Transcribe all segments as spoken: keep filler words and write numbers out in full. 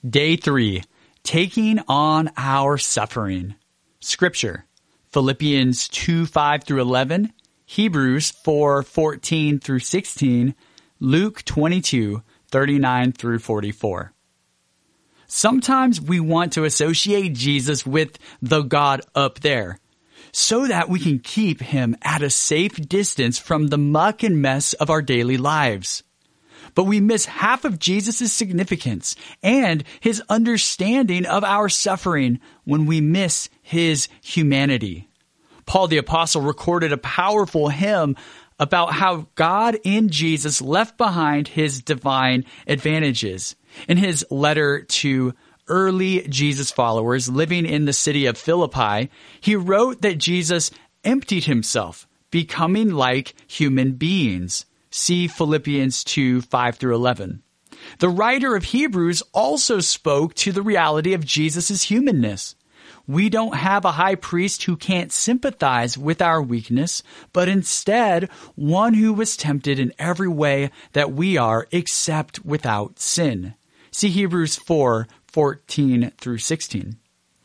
Day three, taking on our suffering. Scripture, Philippians two, five through eleven, Hebrews four, fourteen through sixteen, Luke twenty-two, thirty-nine through forty-four. Sometimes we want to associate Jesus with the God up there, so that we can keep him at a safe distance from the muck and mess of our daily lives. But we miss half of Jesus' significance and his understanding of our suffering when we miss his humanity. Paul the Apostle recorded a powerful hymn about how God in Jesus left behind his divine advantages. In his letter to early Jesus followers living in the city of Philippi, he wrote that Jesus emptied himself, becoming like human beings. See Philippians two, five through eleven. The writer of Hebrews also spoke to the reality of Jesus' humanness. We don't have a high priest who can't sympathize with our weakness, but instead one who was tempted in every way that we are, except without sin. See Hebrews four, fourteen through sixteen.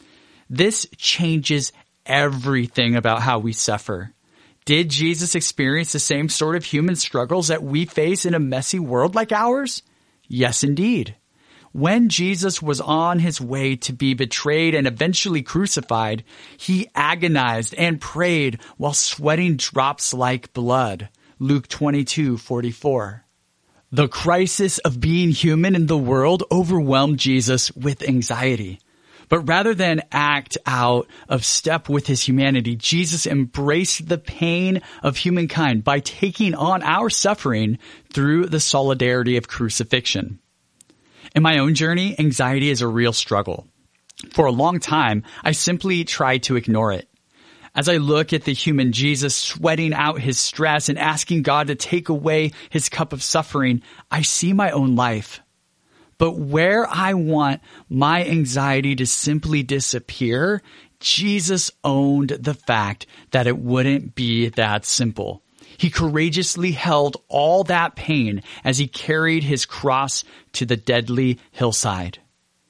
This changes everything about how we suffer. Did Jesus experience the same sort of human struggles that we face in a messy world like ours? Yes, indeed. When Jesus was on his way to be betrayed and eventually crucified, he agonized and prayed while sweating drops like blood. Luke twenty-two, forty-four. The crisis of being human in the world overwhelmed Jesus with anxiety. But rather than act out of step with his humanity, Jesus embraced the pain of humankind by taking on our suffering through the solidarity of crucifixion. In my own journey, anxiety is a real struggle. For a long time, I simply tried to ignore it. As I look at the human Jesus sweating out his stress and asking God to take away his cup of suffering, I see my own life. But where I want my anxiety to simply disappear, Jesus owned the fact that it wouldn't be that simple. He courageously held all that pain as he carried his cross to the deadly hillside.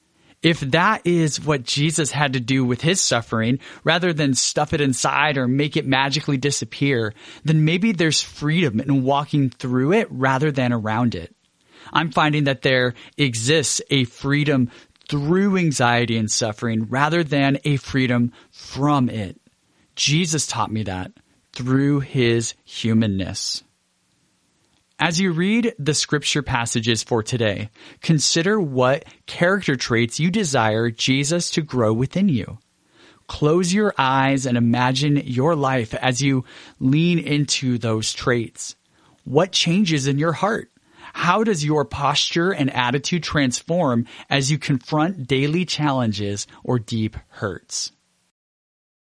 If that is what Jesus had to do with his suffering, rather than stuff it inside or make it magically disappear, then maybe there's freedom in walking through it rather than around it. I'm finding that there exists a freedom through anxiety and suffering rather than a freedom from it. Jesus taught me that through his humanness. As you read the scripture passages for today, consider what character traits you desire Jesus to grow within you. Close your eyes and imagine your life as you lean into those traits. What changes in your heart? How does your posture and attitude transform as you confront daily challenges or deep hurts?